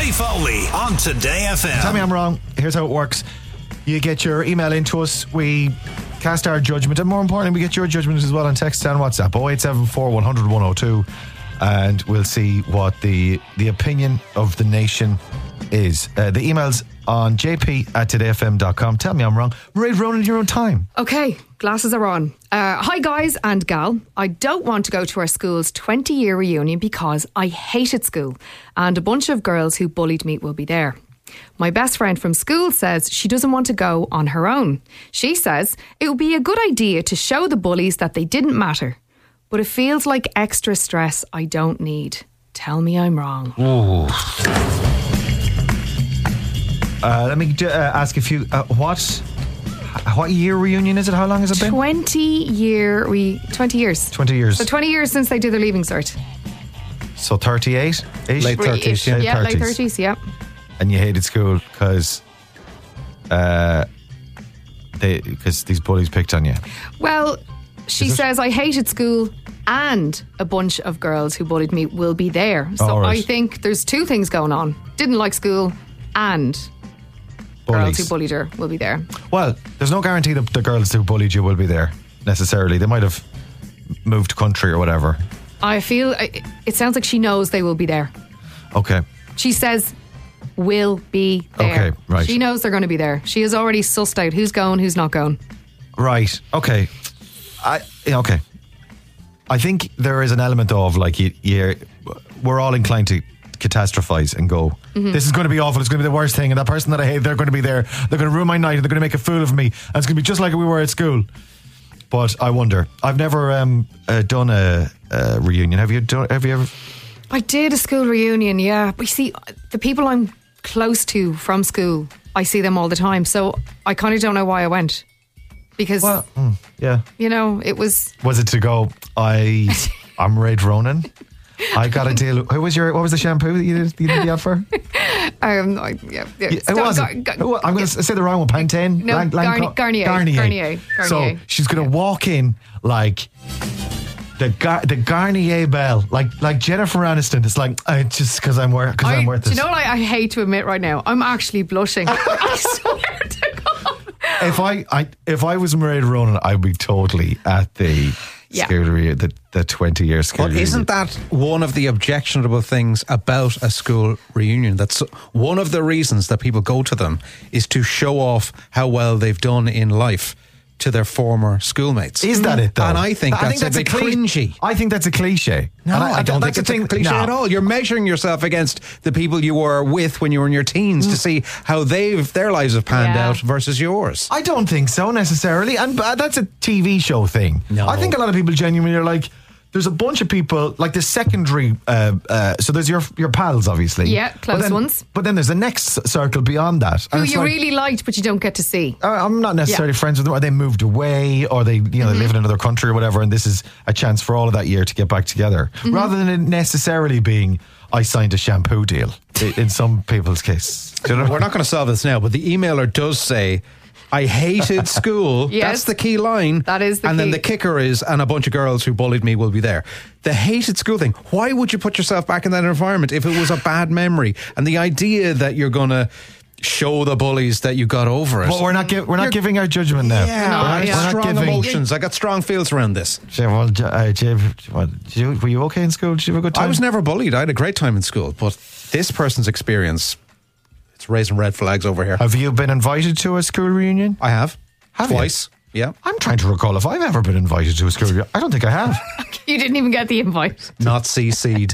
Robbie Foley on Today FM. Tell me I'm wrong. Here's how it works. You get your email into us. We cast our judgment. And more importantly, we get your judgment as well on text and WhatsApp. 0874 100 102. And we'll see what the opinion of the nation is. The email's on jp@todayfm.com. Tell me I'm wrong. Mairead Ronan, your own time. Okay, glasses are on. Hi guys and gal. I don't want to go to our school's 20-year reunion because I hated school and a bunch of girls who bullied me will be there. My best friend from school says she doesn't want to go on her own. She says it would be a good idea to show the bullies that they didn't matter. But it feels like extra stress I don't need. Tell me I'm wrong. Let me ask a few. What year reunion is it? How long has it been? 20 years. 20 years. So 20 years since they did their leaving cert. So 38? Late 30s, yeah. Late 30s, yeah. And you hated school because these bullies picked on you. Well, she says I hated school and a bunch of girls who bullied me will be there. So right. I think there's two things going on. Didn't like school and Bullies. girls who bullied her will be there. Well, there's no guarantee that the girls who bullied you will be there necessarily. They might have moved country or whatever. I feel it sounds like she knows they will be there. Okay. She says will be there. Okay, right. She knows they're going to be there. She has already sussed out who's going, who's not going. Right. Okay. Okay. I think there is an element of like we're all inclined to catastrophize and go, this is going to be awful, it's going to be the worst thing, and that person that I hate, they're going to be there, they're going to ruin my night, and they're going to make a fool of me, and it's going to be just like we were at school. But I wonder, I've never done a reunion. Have you ever? I did a school reunion, yeah. But you see, the people I'm close to from school, I see them all the time, so I kind of don't know why I went. Because, yeah, you know, it was it to go, I'm Mairead Ronan, I got a deal. What was the shampoo that you did the ad for? I'm going to say the wrong one. Pantene? No, Garnier. So she's going to walk in like the Garnier bell, like Jennifer Aniston. It's like just because I'm worth it. Do you know what I hate to admit right now? I'm actually blushing. I swear to God. If I was Mairead Ronan, I'd be totally at the school reunion, the 20-year school reunion. Isn't that one of the objectionable things about a school reunion? That's one of the reasons that people go to them, is to show off how well they've done in life to their former schoolmates. Is that it though? And I think that's a bit cringy. I think that's a cliche. No, I don't think it's a cliche at all. You're measuring yourself against the people you were with when you were in your teens to see how their lives have panned out versus yours. I don't think so necessarily, and that's a TV show thing. No. I think a lot of people genuinely are like, there's a bunch of people like the secondary. So there's your pals, obviously. Yeah, close ones. But then there's the next circle beyond that, who you really liked, but you don't get to see. I'm not necessarily friends with them, or they moved away, or they they live in another country or whatever. And this is a chance for all of that year to get back together, rather than it necessarily being I signed a shampoo deal. In some people's case, We're not going to solve this now, but the emailer does say, I hated school. Yes. That's the key line. That is the key. And then key. the kicker is, and a bunch of girls who bullied me will be there. The hated school thing. Why would you put yourself back in that environment if it was a bad memory? And the idea that you're going to show the bullies that you got over it. But we're not giving our judgment now. Yeah, strong emotions. I got strong feels around this. Were you okay in school? Did you have a good time? I was never bullied. I had a great time in school. But this person's experience, it's raising red flags over here. Have you been invited to a school reunion? I have. Twice. You? Yeah. I'm trying to recall if I've ever been invited to a school reunion. I don't think I have. You didn't even get the invite. Not CC'd.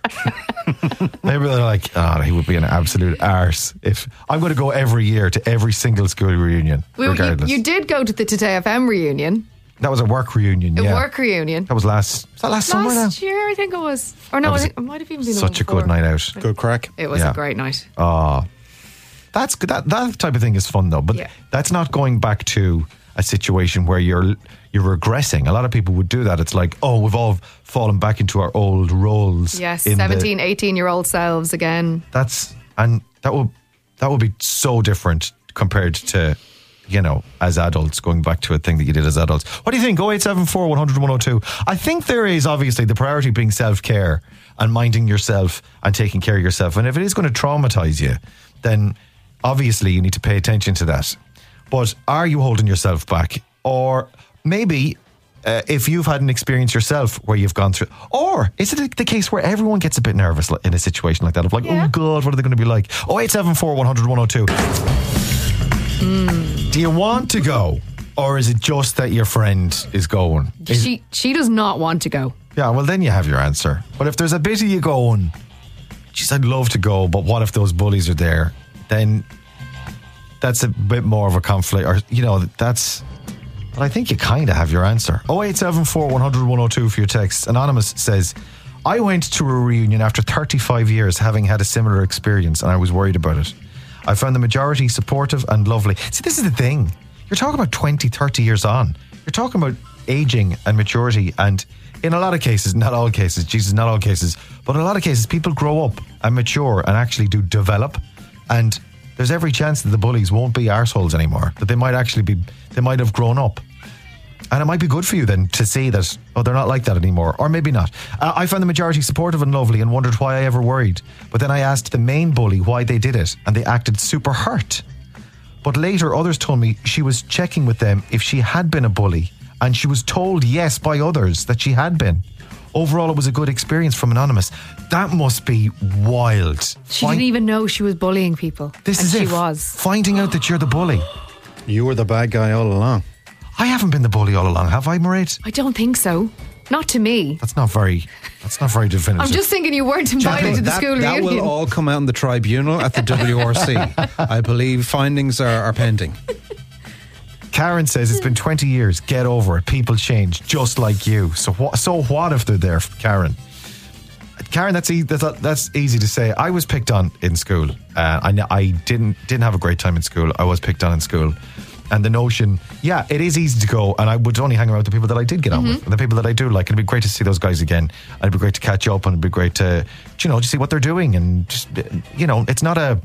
Maybe they're like, he would be an absolute arse. If I'm going to go every year to every single school reunion, regardless. You did go to the Today FM reunion. That was a work reunion, work reunion. That was last summer now? Last year, I think it was. Or no, I think it might have even been such a good night out. Good crack. It was a great night. That's good. That type of thing is fun though, but that's not going back to a situation where you're regressing. A lot of people would do that. It's like, we've all fallen back into our old roles. Yes, 17, 18-year-old selves again. That would be so different compared to as adults, going back to a thing that you did as adults. What do you think? 0874 100 102. I think there is obviously the priority being self-care and minding yourself and taking care of yourself. And if it is going to traumatise you, then obviously you need to pay attention to that. But are you holding yourself back? Or maybe if you've had an experience yourself where you've gone through, or is it the case where everyone gets a bit nervous in a situation like that of like, oh God, what are they going to be like? 0874 100 102. Do you want to go, or is it just that your friend is going? She does not want to go. Yeah, well then you have your answer. But if there's a bit of you going, geez, I'd love to go, but what if those bullies are there? Then that's a bit more of a conflict, or that's. But I think you kind of have your answer. 0874 100 102 for your texts. Anonymous says, I went to a reunion after 35 years, having had a similar experience, and I was worried about it. I found the majority supportive and lovely. See, this is the thing. You're talking about 20, 30 years on. You're talking about aging and maturity, and in a lot of cases, not all cases, not all cases, but in a lot of cases, people grow up and mature and actually do develop, and there's every chance that the bullies won't be arseholes anymore, that they might have grown up. And it might be good for you then to see that, they're not like that anymore. Or maybe not. I found the majority supportive and lovely and wondered why I ever worried. But then I asked the main bully why they did it, and they acted super hurt. But later others told me she was checking with them if she had been a bully, and she was told yes by others that she had been. Overall, it was a good experience from Anonymous. That must be wild. She didn't even know she was bullying people. She was. Finding out that you're the bully. You were the bad guy all along. I haven't been the bully all along, have I, Mairead? I don't think so. Not to me. That's not very definitive. I'm just thinking you weren't invited to the school reunion. That will all come out in the tribunal at the WRC. I believe findings are pending. Karen says it's been 20 years. Get over it. People change, just like you. So what if they're there, Karen? Karen, that's easy to say. I was picked on in school. I didn't have a great time in school. I was picked on in school. And the notion, it is easy to go, and I would only hang around with the people that I did get on with, and the people that I do like. It'd be great to see those guys again, and it'd be great to catch up, and it'd be great to, to see what they're doing, and just, it's not a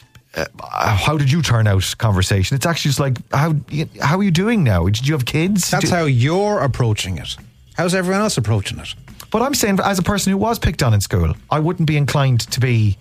how did you turn out conversation. It's actually just like, how are you doing now? Did you have kids? That's how you're approaching it. How's everyone else approaching it? But I'm saying, as a person who was picked on in school, I wouldn't be inclined to be.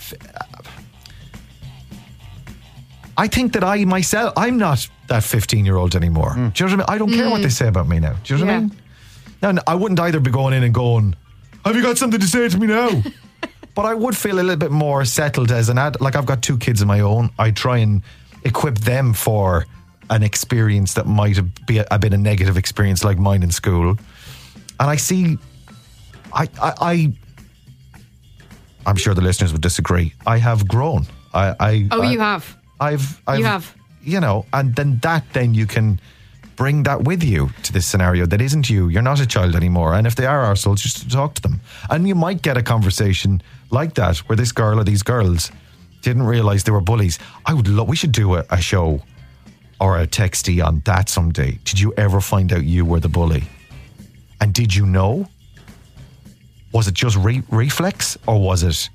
I think that I'm not that 15-year-old anymore. Do you know what I mean? I don't care what they say about me now. Do you know what I mean? No, I wouldn't either be going in and going, have you got something to say to me now? But I would feel a little bit more settled as an adult. Like, I've got 2 kids of my own. I try and equip them for an experience that might have been a negative experience like mine in school. And I see, I'm sure the listeners would disagree. I have grown. You have. You have. And then you can bring that with you to this scenario that isn't you. You're not a child anymore. And if they are arseholes, just talk to them. And you might get a conversation like that where this girl or these girls didn't realise they were bullies. We should do a show or a textie on that someday. Did you ever find out you were the bully? And did you know? Was it just reflex, or was it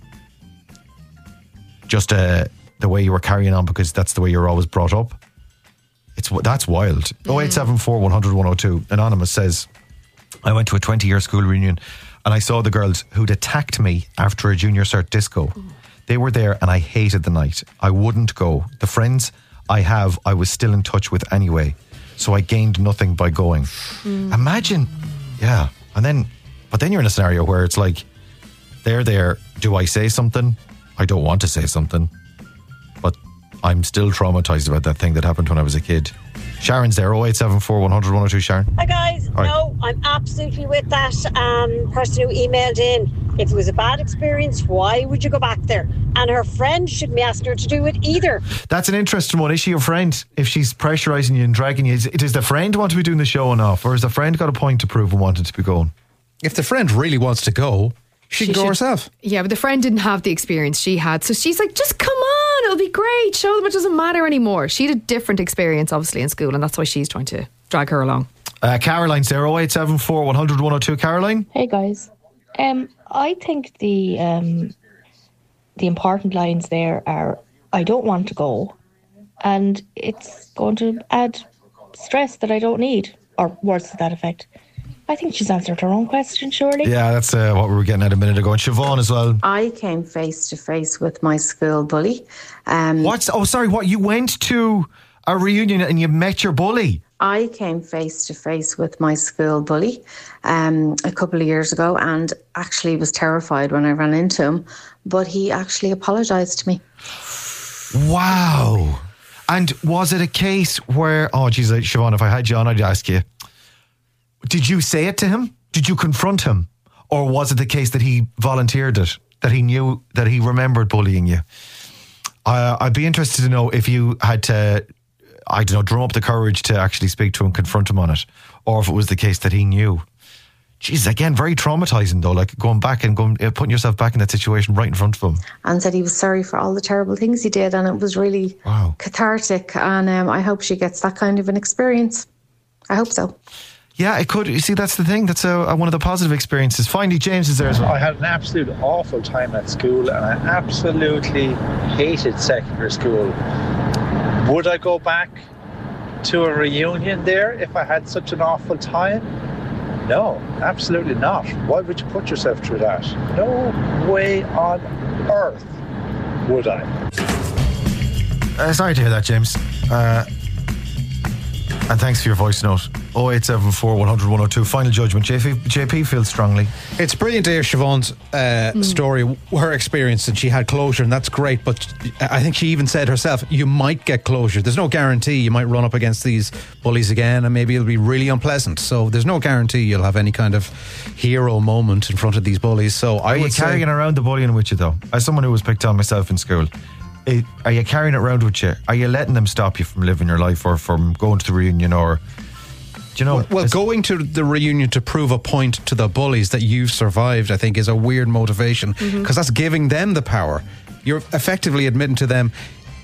just the way you were carrying on because that's the way you're always brought up? That's wild. 0874 100 102. Anonymous says, I went to a 20-year school reunion and I saw the girls who'd attacked me after a junior cert disco. They were there and I hated the night. I wouldn't go. The friends I was still in touch with anyway, so I gained nothing by going. Imagine. Yeah. But then you're in a scenario where it's like, they're there. Do I say something? I don't want to say something, but I'm still traumatized about that thing that happened when I was a kid. Sharon's there, 0874 100 102. Sharon. Hi guys. Hi. No, I'm absolutely with that person who emailed in. If it was a bad experience, why would you go back there? And her friend shouldn't be asking her to do it either. That's an interesting one. Is she your friend? If she's pressurising you and dragging you, does the friend want to be doing the show enough, or has the friend got a point to prove and wanted to be going? If the friend really wants to go, she can go herself. Yeah, but the friend didn't have the experience she had, so she's like, just come on, it'll be great. Show them it doesn't matter anymore. She had a different experience, obviously, in school, and that's why she's trying to drag her along. Caroline's there, 0874 100 102. Caroline? Hey guys. I think the important lines there are, I don't want to go, and it's going to add stress that I don't need, or words to that effect. I think she's answered her own question, surely. Yeah, that's what we were getting at a minute ago. And Siobhan as well. I came face to face with my school bully. What? You went to a reunion and you met your bully? I came face to face with my school bully a couple of years ago, and actually was terrified when I ran into him, but he actually apologised to me. Wow. And was it a case where, Siobhan, if I had you on, I'd ask you, did you say it to him? Did you confront him? Or was it the case that he volunteered it? That he knew, that he remembered bullying you? I'd be interested to know if you had to, I don't know, drum up the courage to actually speak to him, confront him on it. Or if it was the case that he knew. Jeez, again, very traumatising though, like going back and putting yourself back in that situation right in front of him. And said he was sorry for all the terrible things he did, and it was really cathartic. And I hope she gets that kind of an experience. I hope so. Yeah, it could. You see, that's the thing. That's one of the positive experiences. Finally, James is there as well. I had an absolute awful time at school, and I absolutely hated secondary school. Would I go back to a reunion there if I had such an awful time? No, absolutely not. Why would you put yourself through that? No way on earth would I. Sorry to hear that, James. And thanks for your voice note. 0874 100 102. Final judgment. JP feels strongly. It's brilliant to hear Siobhan's story, her experience, and she had closure, and that's great. But I think she even said herself, you might get closure. There's no guarantee. You might run up against these bullies again, and maybe it'll be really unpleasant. So there's no guarantee you'll have any kind of hero moment in front of these bullies. So Are you carrying around the bullying with you, though? As someone who was picked on myself in school, are you carrying it around with you? Are you letting them stop you from living your life or from going to the reunion? Or do you know? Well, going to the reunion to prove a point to the bullies that you've survived, I think, is a weird motivation, because that's giving them the power. You're effectively admitting to them,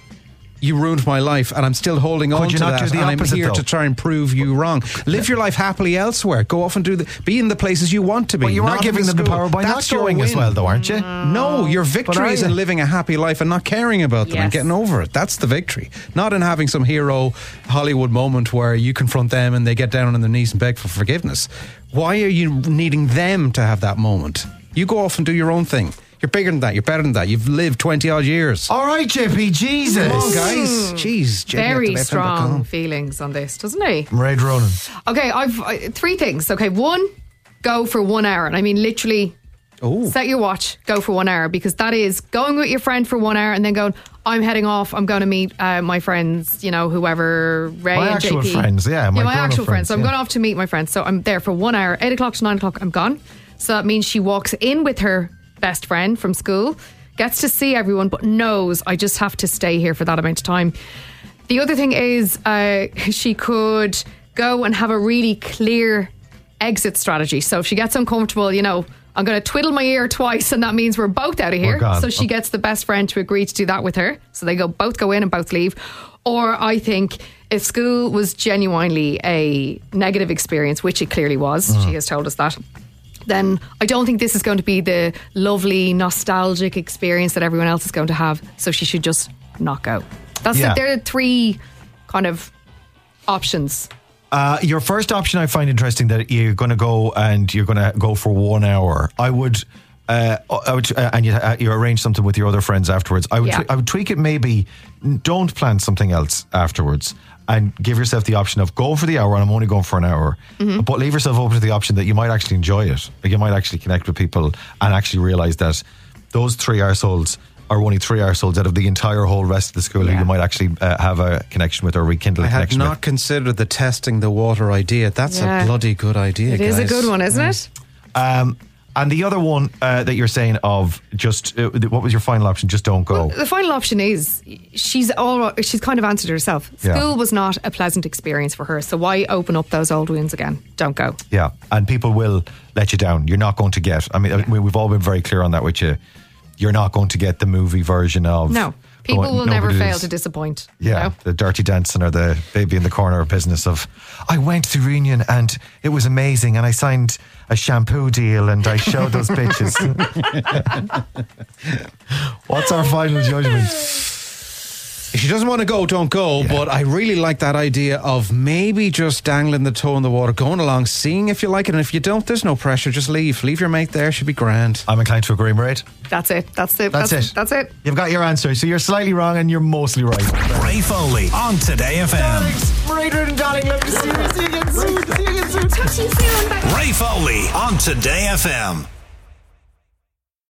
you ruined my life and I'm still holding on to that, and I'm here to try and prove you wrong. Live your life happily elsewhere. Go off and be in the places you want to be. But you are giving them the power by not going as well, though, aren't you? No, your victory is in living a happy life and not caring about them and getting over it. That's the victory. Not in having some hero Hollywood moment where you confront them and they get down on their knees and beg for forgiveness. Why are you needing them to have that moment? You go off and do your own thing. You're bigger than that. You're better than that. You've lived 20 odd years. All right, JP. Jesus. Come on, guys. Jeez. Very strong feelings on this, doesn't he? Raid Ronan. Okay, I've 3 things. Okay, 1, go for 1 hour. And I mean, literally, set your watch, go for 1 hour, because that is going with your friend for 1 hour and then going, I'm heading off. I'm going to meet my friends, whoever, Ray my and actual JP. Friends, yeah. My actual friends. So I'm going off to meet my friends. So I'm there for 1 hour, 8 o'clock to 9 o'clock, I'm gone. So that means she walks in with her best friend from school, gets to see everyone, but knows I just have to stay here for that amount of time. The other thing is she could go and have a really clear exit strategy. So if she gets uncomfortable, I'm going to twiddle my ear twice, and that means we're both out of here. So she gets the best friend to agree to do that with her. So they both go in and both leave. Or I think if school was genuinely a negative experience, which it clearly was, she has told us that, then I don't think this is going to be the lovely, nostalgic experience that everyone else is going to have. So she should just not go. There are 3 kind of options. Your first option I find interesting, that you're going to go and you're going to go for 1 hour. I would and you arrange something with your other friends afterwards. I would tweak it. Maybe don't plan something else afterwards, and give yourself the option of go for the hour, and I'm only going for an hour, but leave yourself open to the option that you might actually enjoy it. Like, you might actually connect with people and actually realise that those 3 arseholes are only 3 arseholes out of the entire whole rest of the school who you might actually have a connection with or rekindle a connection with. I had not considered the testing the water idea. That's a bloody good idea, It is a good one, isn't it? And the other one that you're saying of just, what was your final option? Just don't go. Well, the final option is she's kind of answered herself. School was not a pleasant experience for her, so why open up those old wounds again? Don't go. Yeah, and people will let you down. You're not going to get, we've all been very clear on that with you. You're not going to get the movie version of... No. People will never fail to disappoint. Yeah, the Dirty Dancing or the baby in the corner business of, I went to the reunion and it was amazing and I signed a shampoo deal and I showed those bitches. What's our final judgment? If she doesn't want to go, don't go. Yeah. But I really like that idea of maybe just dangling the toe in the water, going along, seeing if you like it. And if you don't, there's no pressure. Just leave. Leave your mate there. She'll be grand. I'm inclined to agree, Mairead. That's it. That's it. You've got your answer. So you're slightly wrong and you're mostly right. Ray Foley on Today FM. Mairead and darling, love to see you. See you again soon. Talk to you soon. Bye. Ray Foley on Today FM.